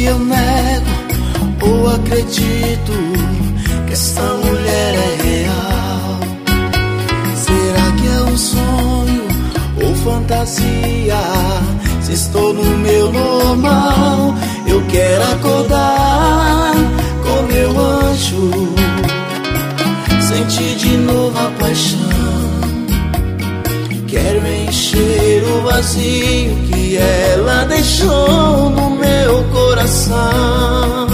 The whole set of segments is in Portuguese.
eu nego ou acredito que essa mulher é real. Será que é um sonho ou fantasia? Se estou no meu normal, eu quero acordar com meu anjo, sentir de novo a paixão. Quero encher o vazio que ela deixou no meu coração.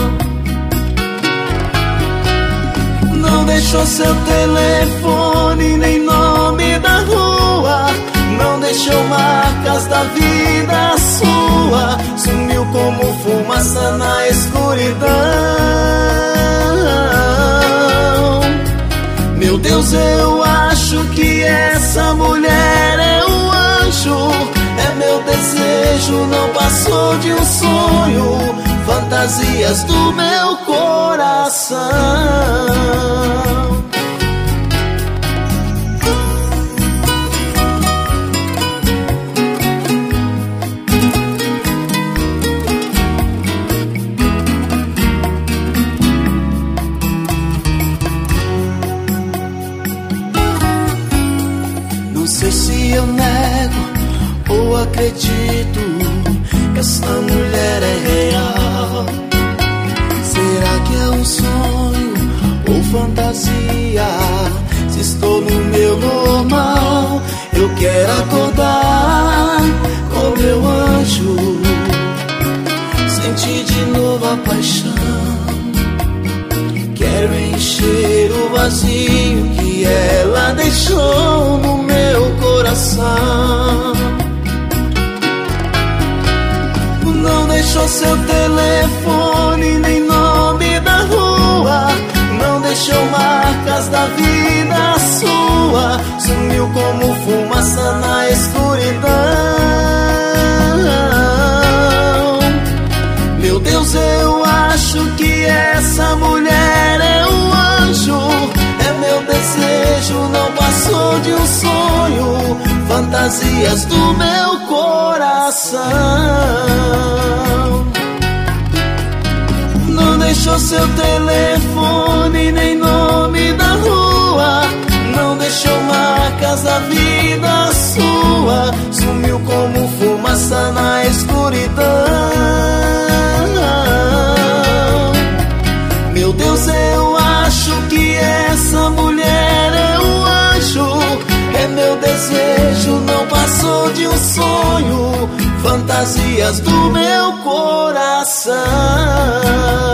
Não deixou seu telefone nem nome da rua, não deixou marcas da vida sua, sumiu como fumaça na escuridão. Meu Deus, eu acho que essa mulher é um anjo. É meu desejo, não passou de um sonho, fantasias do meu coração. Não sei se eu nego ou acredito que essa mulher é real. Será que é um sonho ou fantasia? Se estou no meu normal, eu quero acordar com meu anjo, sentir de novo a paixão. Quero encher o vazio que ela deixou no meu coração. Não deixou seu telefone nem nome da rua, não deixou marcas da vida sua, sumiu como fumaça na escuridão. Meu Deus, eu acho que essa mulher é um anjo. É meu desejo, não passou de um sonho, fantasias do meu coração. Não deixou seu telefone nem nome da rua, não deixou marcas da vida sua, sumiu como fumaça na escuridão. Meu Deus, eu acho que essa mulher é um anjo. É meu desejo, não passou de um sonho, fantasias do meu coração.